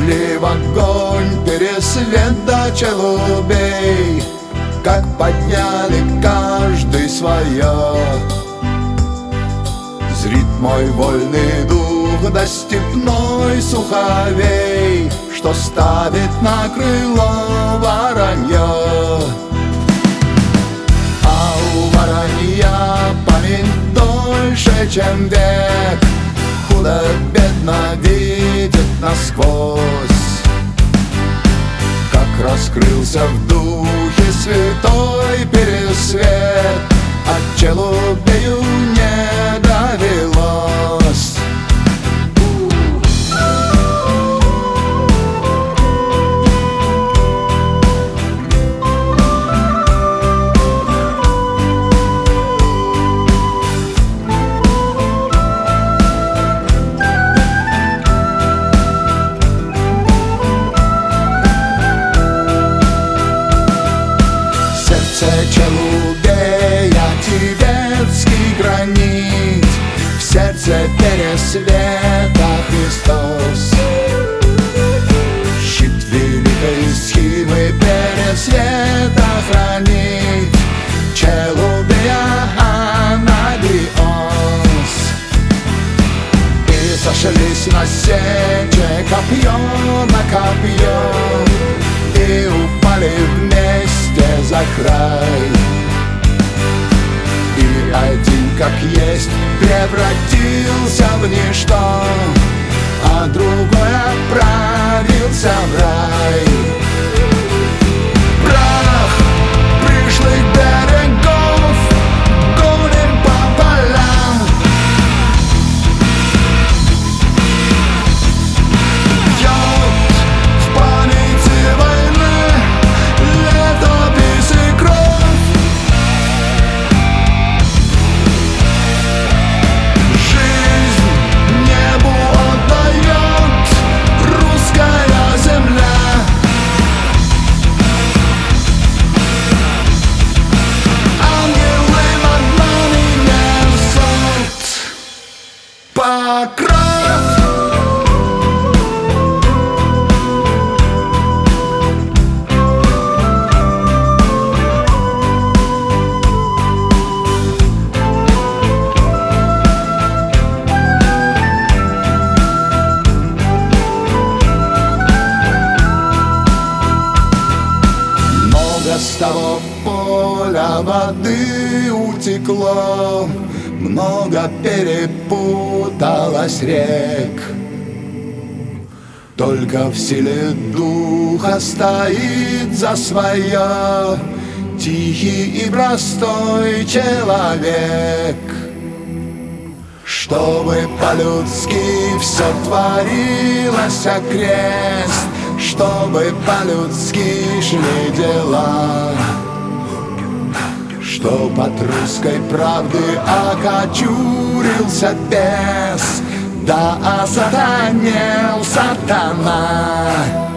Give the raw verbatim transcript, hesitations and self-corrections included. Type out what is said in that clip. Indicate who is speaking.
Speaker 1: Ушли в огонь пересвет до челубей, как подняли каждый свое. Зрит мой вольный дух до степной суховей, что ставит на крыло воронье. А у воронья память дольше, чем век, худо-бедно видит насквозь, как раскрылся в духе святой пересвет, от челубею не довелось. Челубея тибетский гранит, в сердце пересвета Христос. Щит великой схимы пересвета хранит Челубея Анабиос. И сошлись на сече копье на копье, и упали вместе за край. И один, как есть, превратился в ничто, а другой отправился в рай. Прах пришлых берегов гоним по полям, бьет в памяти войны летопись и кровь. Жизнь небу отдает русская земля. Ангелы над нами несут покров. С того поля воды утекло, много перепуталось рек. Только в силе духа стоит за свое тихий и простой человек. Чтобы по-людски все творилось окрест, чтобы по-людски шли дела, чтоб от русской правды окочурился бес, да осатанел сатана.